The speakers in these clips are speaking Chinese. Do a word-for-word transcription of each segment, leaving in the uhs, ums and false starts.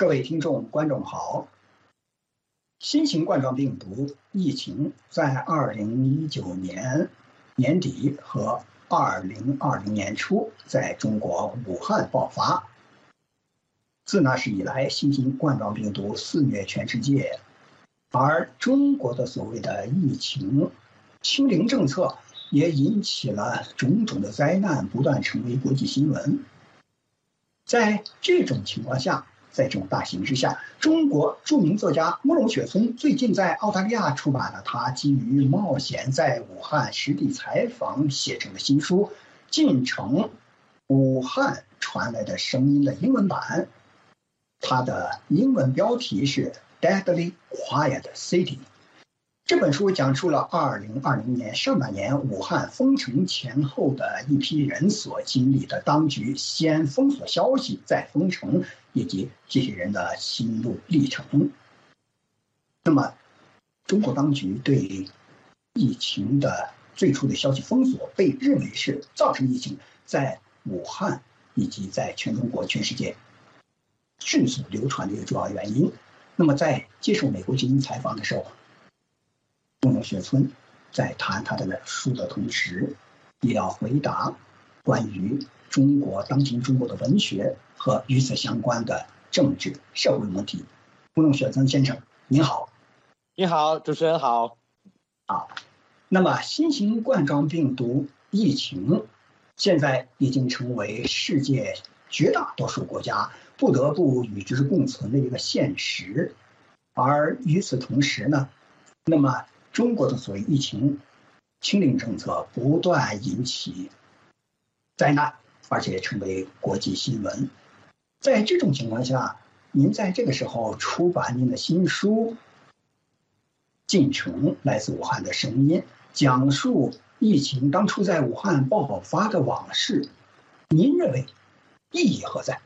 位听众、观众好。新型冠状病毒疫情在二零一九年年底和二零二零年初在中国武汉爆发。自那时以来，新型冠状病毒肆虐全世界，而中国的所谓的疫情清零政策也引起了种种的灾难，不断成为国际新闻。在这种情况下，在这种大形势下，中国著名作家慕容雪村最近在澳大利亚出版了他基于冒险在武汉实地采访写成的新书《进城武汉传来的声音》的英文版。它的英文标题是 Deadly Quiet City。 这本书讲述了二零二零年上半年武汉封城前后的一批人所经历的当局先封锁消息再封城，以及这些人的心路历程。那么中国当局对疫情的最初的消息封锁被认为是造成疫情在武汉以及在全中国全世界迅速流传的一个主要原因。那么在接受美国之音采访的时候，慕容雪村在谈他的书的同时，也要回答关于中国当今中国的文学和与此相关的政治社会问题。慕容雪村先生您好。 你好，主持人好。 好，那么新型冠状病毒疫情现在已经成为世界绝大多数国家不得不与之共存的一个现实。而与此同时呢，那么中国的所谓疫情清零政策不断引起灾难，而且成为国际新闻。在这种情况下，您在这个时候出版您的新书《进城来自武汉的声音》，讲述疫情当初在武汉爆发的往事，您认为意义何在？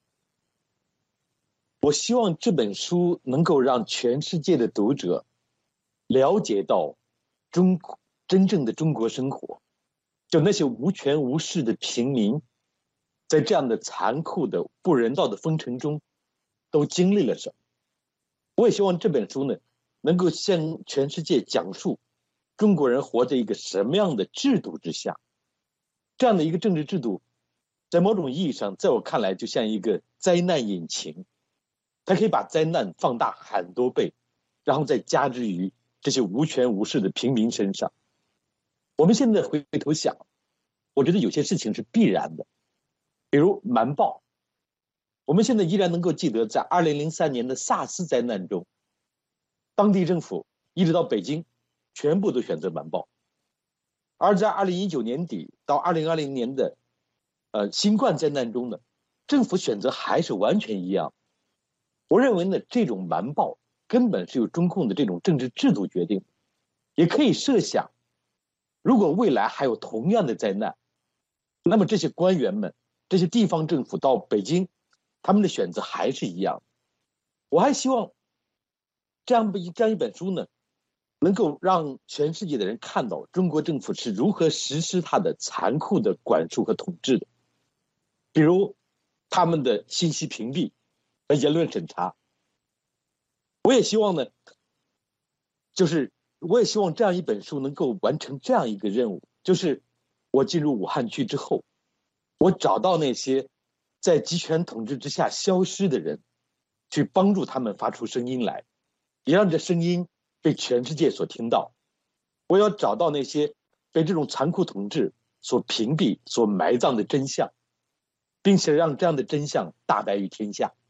我希望这本书能够让全世界的读者了解到中真正的中国生活，就那些无权无势的平民，在这样的残酷的不人道的封城中都经历了什么。我也希望这本书呢，能够向全世界讲述中国人活在一个什么样的制度之下。这样的一个政治制度，在某种意义上，在我看来就像一个灾难引擎，它可以把灾难放大很多倍，然后再加之于这些无权无势的平民身上。我们现在回头想，我觉得有些事情是必然的，比如瞒报。我们现在依然能够记得，在二零零三年的萨斯灾难中，当地政府一直到北京全部都选择瞒报。而在二零一九年底到二零二零年的呃新冠灾难中呢，政府选择还是完全一样。我认为呢，这种瞒报根本是由中共的这种政治制度决定。也可以设想，如果未来还有同样的灾难，那么这些官员们，这些地方政府到北京，他们的选择还是一样。我还希望这样一这样一本书呢，能够让全世界的人看到中国政府是如何实施它的残酷的管束和统治的，比如他们的信息屏蔽和言论审查。我也希望呢，就是我也希望这样一本书能够完成这样一个任务，就是我进入武汉区之后，我找到那些在集权统治之下消失的人，去帮助他们发出声音来，也让这声音被全世界所听到。我要找到那些被这种残酷统治所屏蔽、所埋葬的真相，并且让这样的真相大白于天下。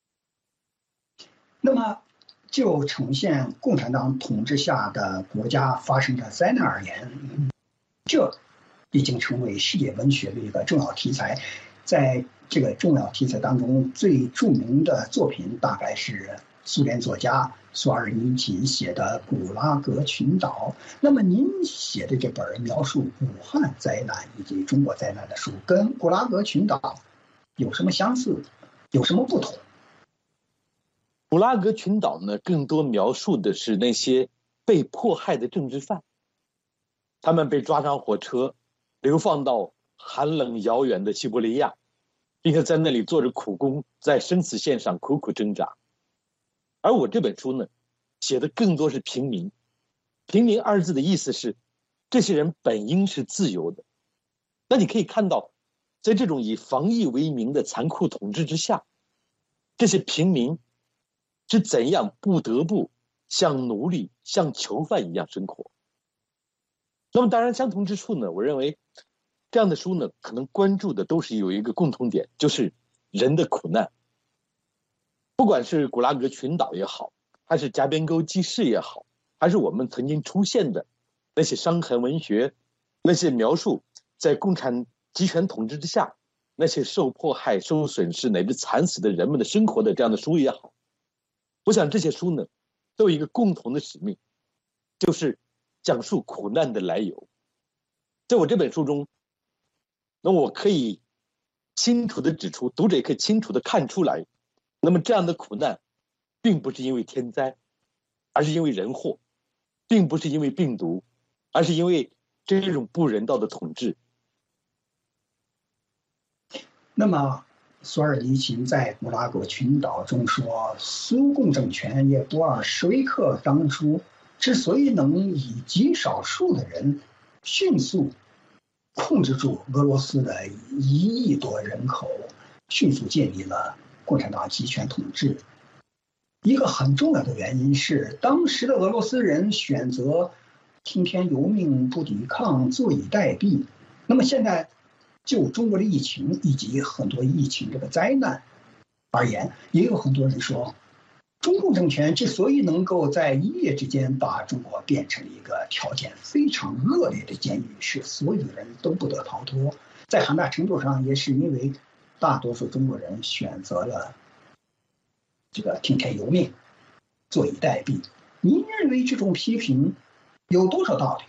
那么就呈现共产党统治下的国家发生的灾难而言，这已经成为世界文学的一个重要题材。在这个重要题材当中，最著名的作品大概是苏联作家索尔尼琴写的《古拉格群岛》。那么您写的这本描述武汉灾难以及中国灾难的书，跟《古拉格群岛》有什么相似，有什么不同？ 古拉格群岛呢，更多描述的是那些被迫害的政治犯，他们被抓上火车，流放到寒冷遥远的西伯利亚， 并且在那里做着苦工，在生死线上苦苦挣扎。而我这本书呢，写的更多是平民。平民二字的意思是，这些人本应是自由的。那你可以看到，在这种以防疫为名的残酷统治之下，这些平民是怎样不得不像奴隶、像囚犯一样生活。那么当然相同之处呢，我认为这样的书呢，可能关注的都是有一个共同点，就是人的苦难。不管是古拉格群岛也好，还是夹边沟记事也好，还是我们曾经出现的那些伤痕文学，那些描述在共产集权统治之下那些受迫害、受损失乃至惨死的人们的生活的这样的书也好，我想这些书呢，都有一个共同的使命，就是讲述苦难的来由。在我这本书中，那我可以清楚地指出，读者也可以清楚地看出来，那么这样的苦难并不是因为天灾，而是因为人祸，并不是因为病毒，而是因为这种不人道的统治。 那么索尔尼琴在古拉格群岛中说，苏共政权也布尔什维克当初之所以能以极少数的人迅速控制住俄罗斯的一亿多人口，迅速建立了共产党集权统治，一个很重要的原因是当时的俄罗斯人选择听天由命、不抵抗、坐以待毙。那么现在就中国的疫情以及很多疫情这个灾难而言，也有很多人说，中共政权之所以能够在一夜之间把中国变成一个条件非常恶劣的监狱，是所有人都不得逃脱，在很大程度上也是因为大多数中国人选择了这个听天由命、坐以待毙。您认为这种批评有多少道理？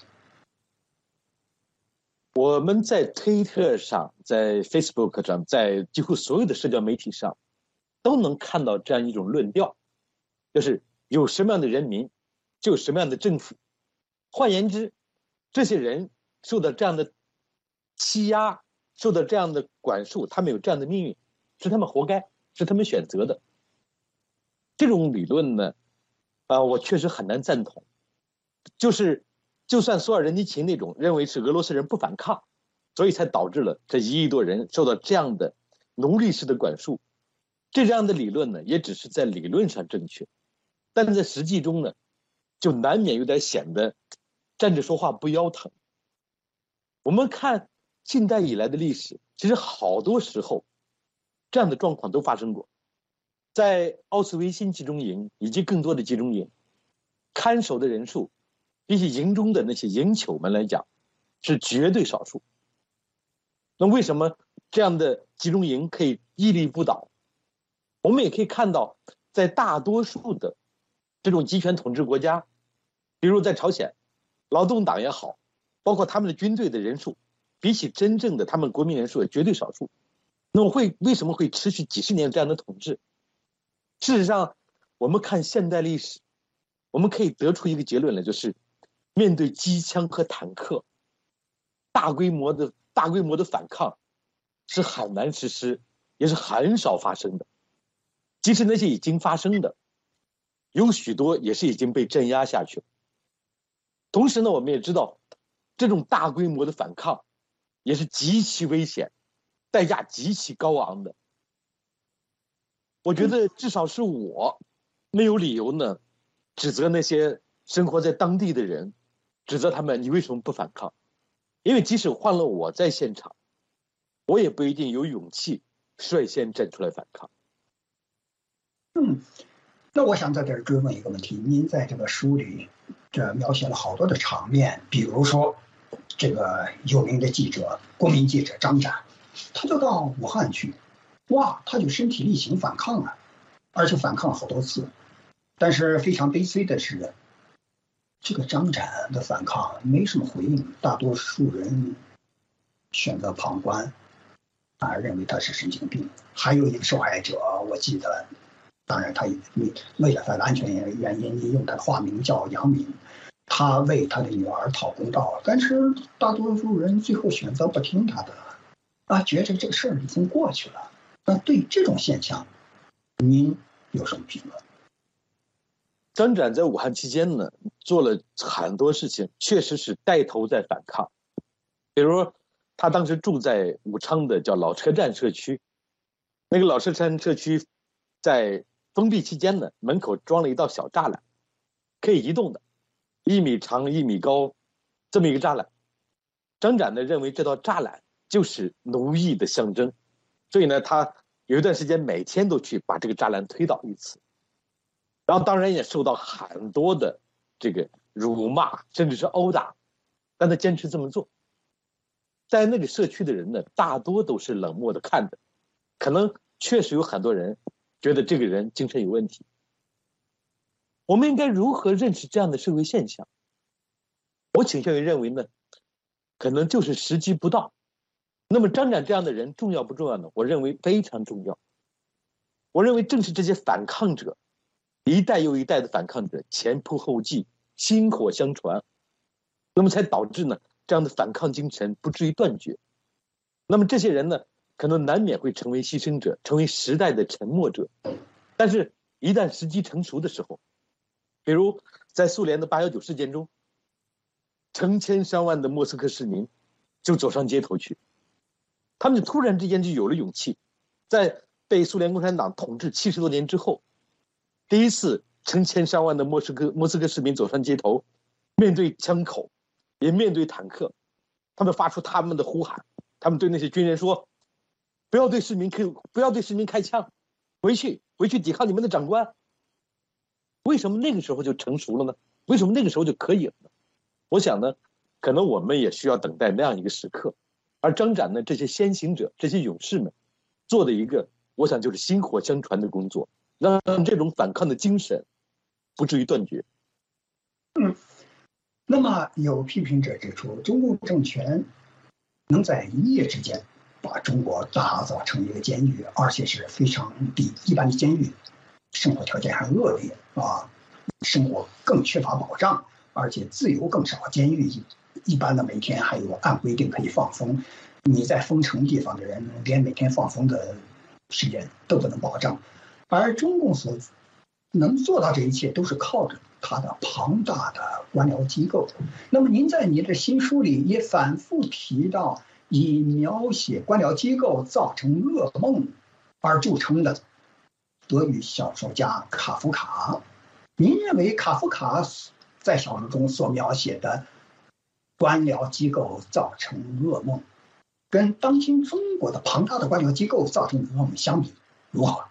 我们在推特上，在 Facebook 上，在几乎所有的社交媒体上，都能看到这样一种论调，就是有什么样的人民，就有什么样的政府。换言之，这些人受到这样的欺压，受到这样的管束，他们有这样的命运，是他们活该，是他们选择的。这种理论呢，啊、呃，我确实很难赞同。就是，就算索尔仁尼琴那种认为是俄罗斯人不反抗，所以才导致了这一亿多人受到这样的奴隶式的管束，这样的理论呢，也只是在理论上正确，但是在实际中呢，就难免有点显得站着说话不腰疼。我们看近代以来的历史，其实好多时候这样的状况都发生过。在奥斯维辛集中营以及更多的集中营，看守的人数比起营中的那些营囚们来讲是绝对少数。那为什么这样的集中营可以屹立不倒？我们也可以看到，在大多数的这种集权统治国家，比如在朝鲜，劳动党也好，包括他们的军队的人数，比起真正的他们国民人数也绝对少数。那么会为什么会持续几十年这样的统治？事实上，我们看现代历史，我们可以得出一个结论来，就是面对机枪和坦克，大规模的大规模的反抗是很难实施，也是很少发生的。即使那些已经发生的，有许多也是已经被镇压下去了。同时呢，我们也知道，这种大规模的反抗也是极其危险，代价极其高昂的。我觉得至少是我没有理由呢指责那些生活在当地的人，指责他们你为什么不反抗？因为即使换了我在现场，我也不一定有勇气率先站出来反抗。 嗯，那我想在这儿追问一个问题：您在这个书里，这描写了好多的场面，比如说，这个有名的记者、公民记者张展，他就到武汉去，哇，他就身体力行反抗了，而且反抗了好多次。但是非常悲催的是，这个张展的反抗没什么回应，大多数人选择旁观，啊，认为他是神经病。还有一个受害者，我记得。当然，他为了他的安全原因，你用他的化名叫杨明，他为他的女儿讨公道，但是大多数人最后选择不听他的，啊，觉得这个事儿已经过去了。 那对这种现象，您有什么评论？ 张展在武汉期间呢，做了很多事情，确实是带头在反抗。比如，他当时住在武昌的叫老车站社区，那个老车站社区在封闭期间呢，门口装了一道小栅栏，可以移动的，一米长一米高，这么一个栅栏。张展呢认为这道栅栏就是奴役的象征，所以呢，他有一段时间每天都去把这个栅栏推倒一次。然后当然也受到很多的这个辱骂，甚至是殴打，但他坚持这么做。在那个社区的人呢，大多都是冷漠的看着，可能确实有很多人觉得这个人精神有问题。我们应该如何认识这样的社会现象？我倾向于认为呢，可能就是时机不到。那么张展这样的人重要不重要呢？我认为非常重要。我认为正是这些反抗者，一代又一代的反抗者前仆后继，薪火相传，那么才导致呢这样的反抗精神不至于断绝。那么这些人呢，可能难免会成为牺牲者，成为时代的沉默者。但是，一旦时机成熟的时候，比如在苏联的八一九事件中，成千上万的莫斯科市民就走上街头去，他们突然之间就有了勇气，在被苏联共产党统治七十多年之后，第一次成千上万的莫斯科莫斯科市民走上街头，面对枪口，也面对坦克，他们发出他们的呼喊，他们对那些军人说：“不要对市民开，不要对市民开枪，回去，回去抵抗你们的长官。”为什么那个时候就成熟了呢？为什么那个时候就可以了呢？我想呢，可能我们也需要等待那样一个时刻。而张展呢，这些先行者，这些勇士们，做的一个，我想就是薪火相传的工作。让这种反抗的精神不至于断绝。 嗯，那么有批评者指出，中共政权能在一夜之间把中国打造成一个监狱，而且是非常比一般的监狱生活条件还恶劣啊，生活更缺乏保障，而且自由更少。监狱一般的每天还有按规定可以放风，你在封城地方的人连每天放风的时间都不能保障。而中共所能做到这一切，都是靠着它的庞大的官僚机构。那么，您在您的新书里也反复提到，以描写官僚机构造成噩梦而著称的德语小说家卡夫卡。您认为卡夫卡在小说中所描写的官僚机构造成噩梦，跟当今中国的庞大的官僚机构造成噩梦相比，如何？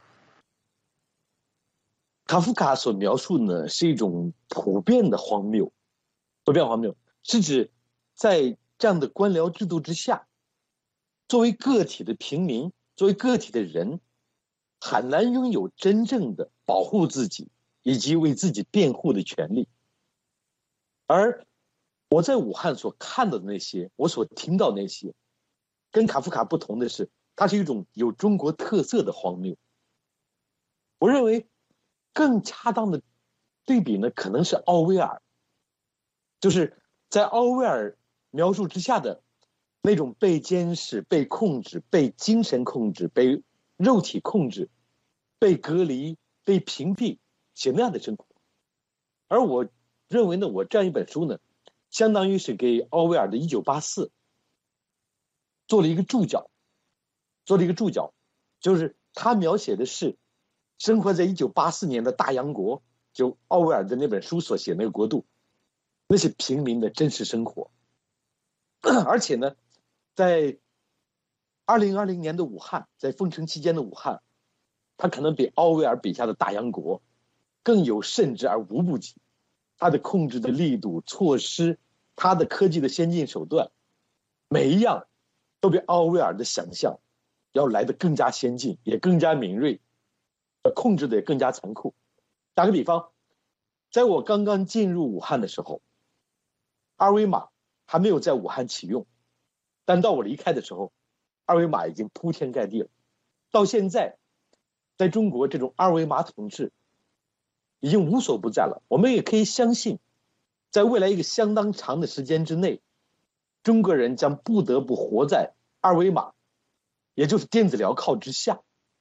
卡夫卡所描述呢，是一种普遍的荒谬。普遍荒谬是指在这样的官僚制度之下，作为个体的平民，作为个体的人，很难拥有真正的保护自己以及为自己辩护的权利。而我在武汉所看到的那些，我所听到的那些，跟卡夫卡不同的是，它是一种有中国特色的荒谬。我认为更恰当的对比呢，可能是奥威尔，就是在奥威尔描述之下的那种被监视、被控制、被精神控制、被肉体控制、被隔离、被屏蔽写那样的生活。而我认为呢，我这样一本书呢，相当于是给奥威尔的《一九八四》做了一个注脚，做了一个注脚，就是他描写的是生活在一九八四年的大洋国，就奥威尔的那本书所写那个国度，那些平民的真实生活。而且呢，在二零二零年的武汉，在封城期间的武汉，它可能比奥威尔笔下的大洋国更有甚至而无不及。它的控制的力度、措施，它的科技的先进手段，每一样都比奥威尔的想象要来得更加先进，也更加敏锐，控制的也更加残酷。打个比方，在我刚刚进入武汉的时候，二维码还没有在武汉启用，但到我离开的时候，二维码已经铺天盖地了。到现在，在中国这种二维码统治已经无所不在了。我们也可以相信，在未来一个相当长的时间之内，中国人将不得不活在二维码，也就是电子镣铐之下。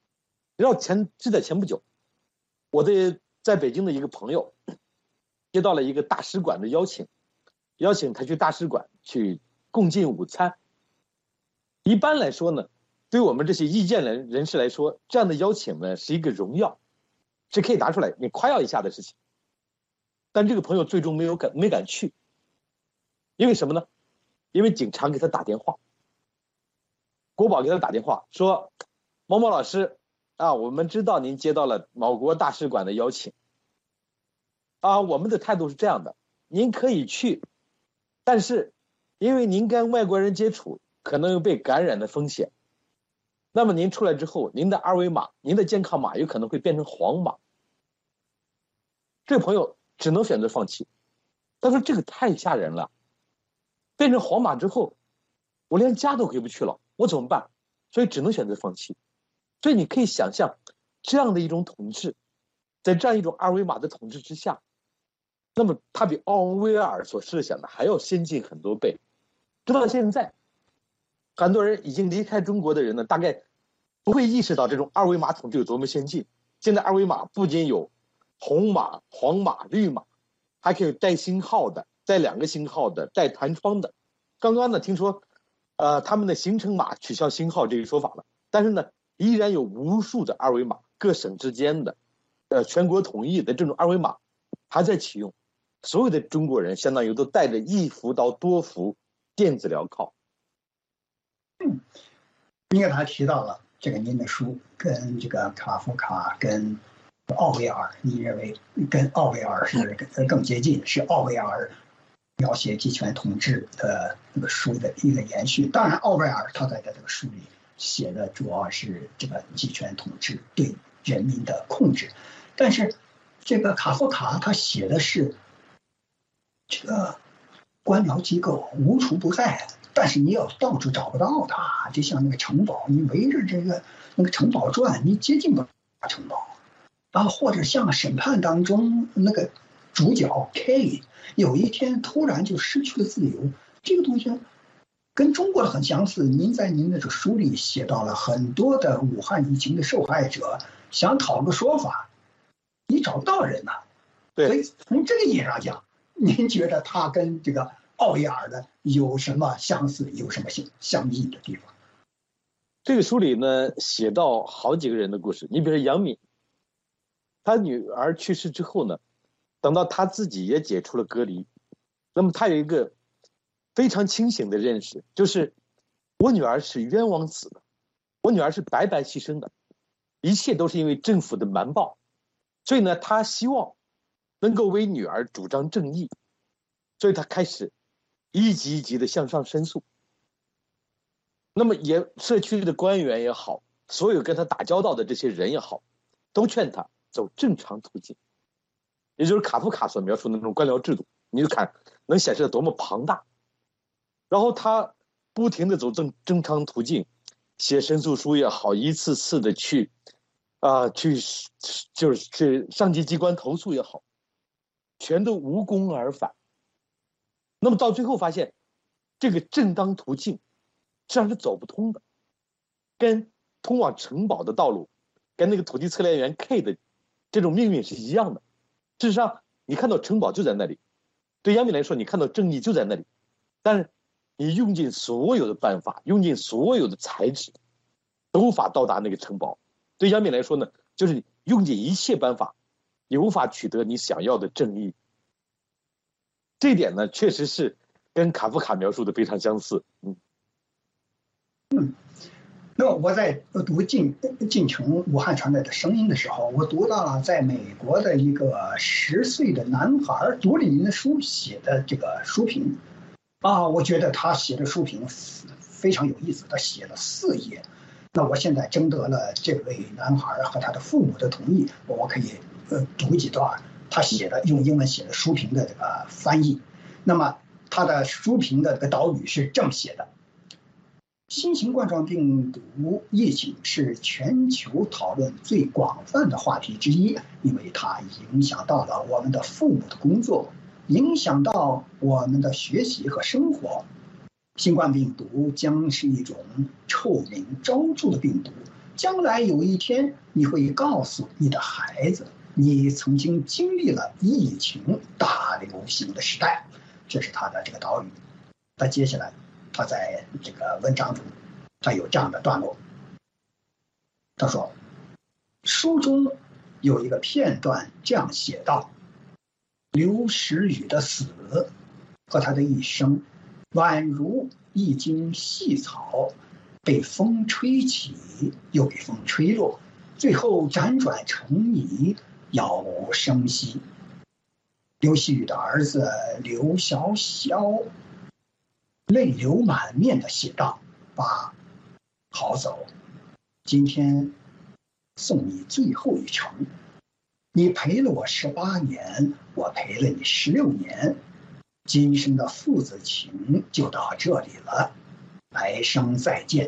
然后前就在前不久，我的在北京的一个朋友接到了一个大使馆的邀请，邀请他去大使馆去共进午餐。一般来说呢，对我们这些意见人人士来说，这样的邀请呢是一个荣耀，是可以拿出来你夸耀一下的事情。但这个朋友最终没有敢没敢去，因为什么呢？因为警察给他打电话，国保给他打电话说：“某某老师啊，我们知道您接到了某国大使馆的邀请，啊，我们的态度是这样的，您可以去，但是因为您跟外国人接触，可能有被感染的风险。那么您出来之后，您的二维码、您的健康码有可能会变成黄码。”这个朋友只能选择放弃。他说：“这个太吓人了，变成黄码之后，我连家都回不去了，我怎么办？”所以只能选择放弃。所以你可以想象，这样的一种统治，在这样一种二维码的统治之下，那么它比奥威尔所设想的还要先进很多倍。直到现在，很多人已经离开中国的人呢，大概不会意识到这种二维码统治有多么先进。现在二维码不仅有红码、黄码、绿码，还可以带星号的、带两个星号的、带弹窗的。刚刚呢，听说，呃，他们的行程码取消星号这个说法了，但是呢，依然有无数的二维码，各省之间的，呃，全国统一的这种二维码还在启用。所有的中国人相当于都带着一幅到多幅电子镣铐。 嗯，您刚才提到了这个您的书跟这个卡夫卡跟奥威尔，你认为跟奥威尔是更接近，是奥威尔描写集权统治的那个书的一个延续。当然，奥威尔他在这个书里写的主要是这个集权统治对人民的控制，但是这个卡夫卡他写的是这个官僚机构无处不在，但是你要到处找不到它，就像那个城堡，你围着这个那个城堡转，你接近不了城堡啊。或者像审判当中那个主角 K 有一天突然就失去了自由，这个东西跟中国的很相似。您在您的这书里写到了很多的武汉疫情的受害者想讨个说法，你找不到人呐。 对， 所以从这个意义上讲，您觉得他跟这个奥威尔的有什么相似，有什么相相异的地方？ 这个书里呢，写到好几个人的故事。你比如说杨敏，他女儿去世之后呢，等到他自己也解除了隔离，那么他有一个非常清醒的认识，就是我女儿是冤枉死的，我女儿是白白牺牲的，一切都是因为政府的瞒报。所以呢，他希望能够为女儿主张正义，所以他开始一级一级的向上申诉。那么也社区的官员也好，所有跟他打交道的这些人也好，都劝他走正常途径，也就是卡夫卡所描述的那种官僚制度。你就看能显示的多么庞大。然后他不停的走正正常途径，写申诉书也好，一次次的去啊、呃、去就是去上级机关投诉也好，全都无功而返。那么到最后发现，这个正当途径实际上是走不通的，跟通往城堡的道路，跟那个土地测量员 K 的这种命运是一样的。事实上，你看到城堡就在那里，对杨敏来说，你看到正义就在那里，但是你用尽所有的办法，用尽所有的材质，都无法到达那个城堡。对杨敏来说呢，就是你用尽一切办法，也无法取得你想要的正义。这一点呢，确实是跟卡夫卡描述的非常相似。嗯嗯，那我在读进进城武汉传来的声音的时候，我读到了在美国的一个十岁的男孩读了您的书写的这个书评啊，我觉得他写的书评非常有意思，他写了四页。那我现在征得了这位男孩和他的父母的同意，我可以呃读几段他写的用英文写的书评的这个翻译。那么他的书评的这个导语是这么写的：新型冠状病毒疫情是全球讨论最广泛的话题之一，因为它影响到了我们的父母的工作，影响到我们的学习和生活。新冠病毒将是一种臭名昭著的病毒， 将来有一天你会告诉你的孩子，你曾经经历了疫情大流行的时代。这是他的这个导语。那接下来他在这个文章中，他有这样的段落，他说，书中有一个片段这样写道：刘石宇的死和他的一生，宛如一茎细草，被风吹起，又被风吹落，最后辗转成泥，杳无声息。刘希宇的儿子刘小小泪流满面的写道：爸，好走，今天送你最后一程。你陪了我十八年，我陪了你十六年，今生的父子情就到这里了，来生再见。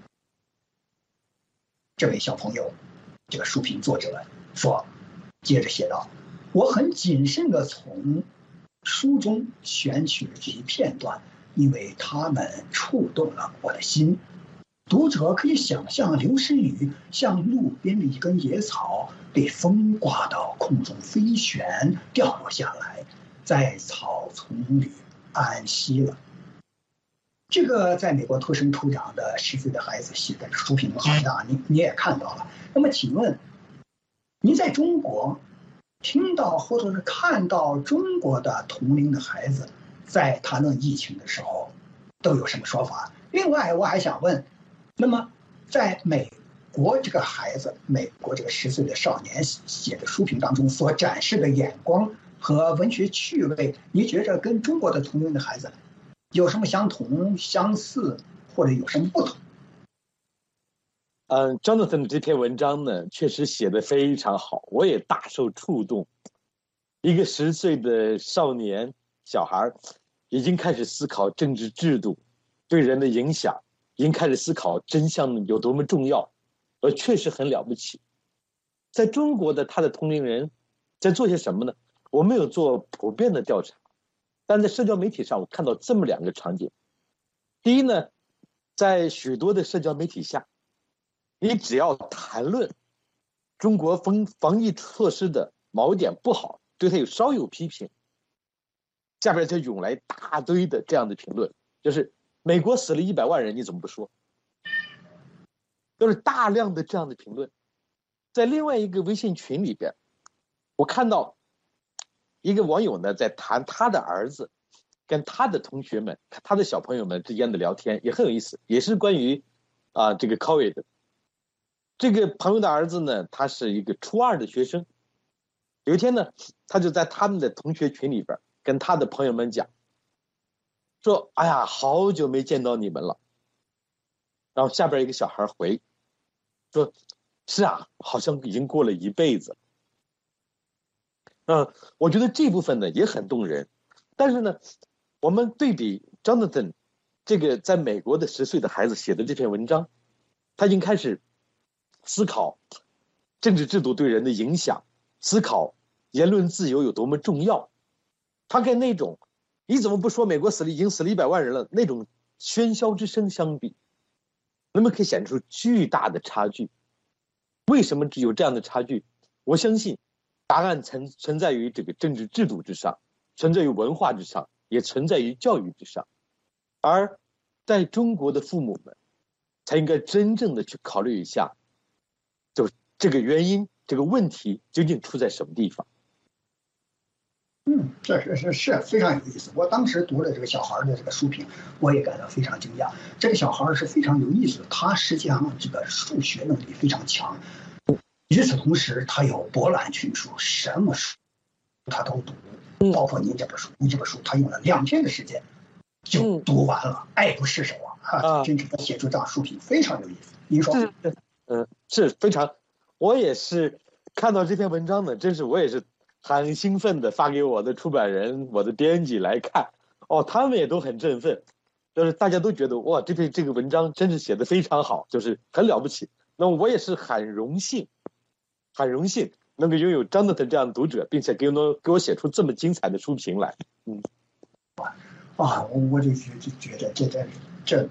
这位小朋友，这个书评作者说，接着写道：我很谨慎地从书中选取了这一片段，因为它们触动了我的心。读者可以想象刘诗雨像路边的一根野草，被风刮到空中飞旋，掉落下来，在草丛里安息了。这个在美国土生土长的十岁的孩子写的书评，好像你你也看到了。那么请问，您在中国听到或者是看到中国的同龄的孩子在谈论疫情的时候，都有什么说法？另外，我还想问，那么在美国这个孩子，美国这个十岁的少年写的书评当中所展示的眼光和文学趣味，你觉着跟中国的同龄的孩子有什么相同、相似，或者有什么不同？ 嗯 ，Jonathan 这篇文章呢，确实写得非常好，我也大受触动。一个十岁的少年小孩，已经开始思考政治制度对人的影响，已经开始思考真相有多么重要，而确实很了不起。在中国的他的同龄人在做些什么呢？我没有做普遍的调查，但在社交媒体上我看到这么两个场景。第一呢，在许多的社交媒体下，你只要谈论中国防防疫措施的某点不好，对他有稍有批评，下边就涌来大堆的这样的评论，就是美国死了一百万人，你怎么不说？都是大量的这样的评论。在另外一个微信群里边，我看到一个网友呢在谈他的儿子跟他的同学们、他的小朋友们之间的聊天，也很有意思，也是关于啊、呃、这个 COVID 的。这个朋友的儿子呢，他是一个初二的学生。有一天呢，他就在他们的同学群里边跟他的朋友们讲，说：“哎呀，好久没见到你们了。”然后下边一个小孩回说：“是啊，好像已经过了一辈子。”嗯，我觉得这部分呢也很动人。但是呢，我们对比 Jonathan 这个在美国的十岁的孩子写的这篇文章，他已经开始思考政治制度对人的影响，思考言论自由有多么重要。他跟那种你怎么不说美国死了已经死了一百万人了那种喧嚣之声相比，那么可以显出巨大的差距。为什么有这样的差距？我相信答案存存在于这个政治制度之上，存在于文化之上，也存在于教育之上。而在中国的父母们才应该真正的去考虑一下，就这个原因，这个问题究竟出在什么地方。 嗯，这是是是非常有意思。我当时读了这个小孩的这个书评，我也感到非常惊讶。这个小孩是非常有意思，他实际上这个数学能力非常强，与此同时他有博览群书，什么书他都读，包括您这本书，您这本书他用了两天的时间就读完了，爱不释手啊！啊，真是他写出这样书评非常有意思。您说？ 是，嗯，是非常。我也是看到这篇文章呢，真是我也是很兴奋的发给我的出版人、我的编辑来看，哦，他们也都很振奋，就是大家都觉得哇，这篇这个文章真是写得非常好，就是很了不起。那我也是很荣幸，很荣幸能够拥有Jonathan这样的读者，并且给我给我写出这么精彩的书评来。嗯， 啊，我我就觉就觉得这这这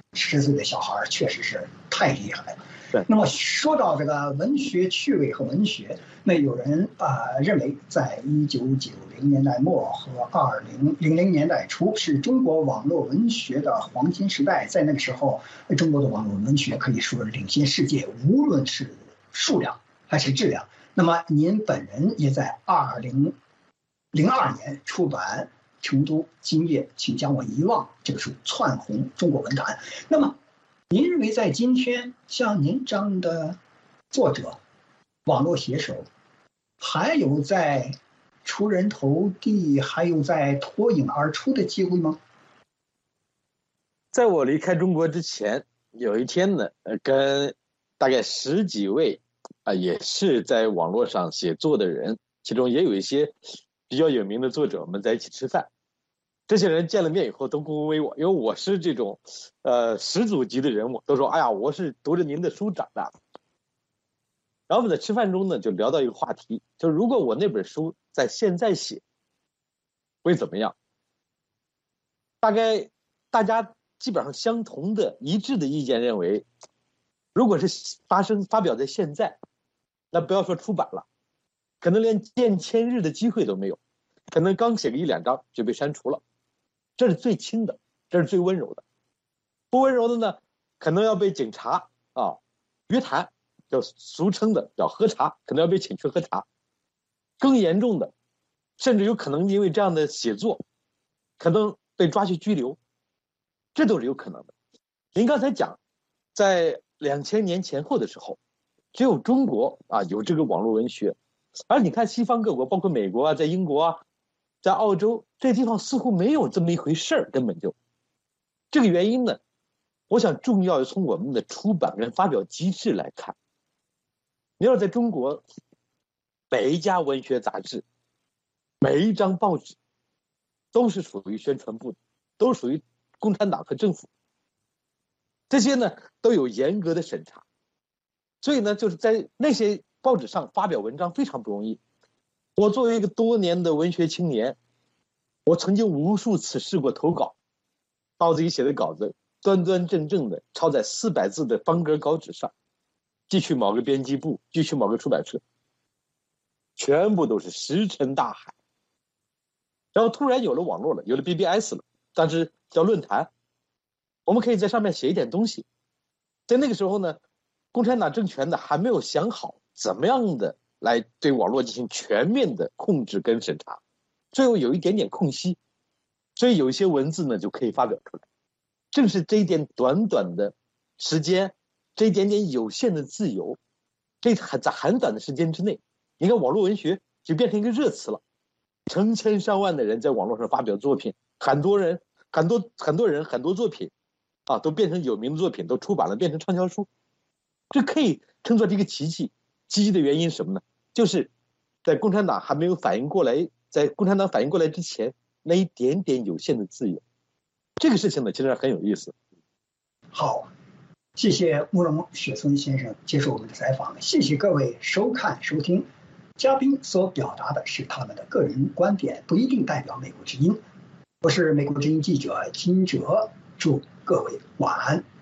十岁的小孩确实是太厉害了。 对。 那么说到这个文学趣味和文学，那有人啊、呃、认为，在一九九零年代末和二零零零年代初是中国网络文学的黄金时代，在那个时候，中国的网络文学可以说是领先世界，无论是数量还是质量。那么您本人也在二零零二年出版《成都今夜，请将我遗忘》这个书，窜红中国文坛。那么您认为在今天，像您这样的作者、网络写手，还有在出人头地，还有在脱颖而出的机会吗？ 在我离开中国之前，有一天呢，呃，跟大概十几位啊、呃，也是在网络上写作的人，其中也有一些比较有名的作者，我们在一起吃饭。这些人见了面以后都恭维我，因为我是这种，呃，始祖级的人物，都说：“哎呀，我是读着您的书长大的。”然后我们在吃饭中呢，就聊到一个话题，就是如果我那本书在现在写，会怎么样？大概大家基本上相同的、一致的意见认为，如果是发生发表在现在，那不要说出版了，可能连见千日的机会都没有，可能刚写个一两章就被删除了。这是最轻的，这是最温柔的。不温柔的呢，可能要被警察啊约谈，叫俗称的叫喝茶，可能要被请去喝茶。更严重的，甚至有可能因为这样的写作，可能被抓去拘留，这都是有可能的。您刚才讲，在两千年前后的时候，只有中国啊有这个网络文学，而你看西方各国，包括美国啊，在英国啊，在澳洲这地方似乎没有这么一回事儿，根本就。这个原因呢，我想重要从我们的出版跟发表机制来看。你要在中国，每一家文学杂志，每一张报纸，都是属于宣传部的，都属于共产党和政府。这些呢都有严格的审查，所以呢，就是在那些报纸上发表文章非常不容易。我作为一个多年的文学青年，我曾经无数次试过投稿，把我自己写的稿子端端正正的抄在四百字的方格稿纸上，寄去某个编辑部，寄去某个出版社，全部都是石沉大海。然后突然有了网络了，有了 B B S 了，但是叫论坛，我们可以在上面写一点东西。在那个时候呢，共产党政权呢还没有想好怎么样的来对网络进行全面的控制跟审查，最后有一点点空隙，所以有一些文字呢就可以发表出来。正是这一点短短的时间，这一点点有限的自由，这在很短的时间之内，你看网络文学就变成一个热词了，成千上万的人在网络上发表作品，很多人很多很多人很多作品啊都变成有名的作品，都出版了，变成畅销书。这可以称作这个奇迹。奇迹的原因是什么呢？就是在共产党还没有反应过来，在共产党反应过来之前，那一点点有限的自由。这个事情呢，其实很有意思。 好，谢谢慕容雪村先生接受我们的采访，谢谢各位收看收听。嘉宾所表达的是他们的个人观点，不一定代表美国之音。我是美国之音记者金哲，祝各位晚安。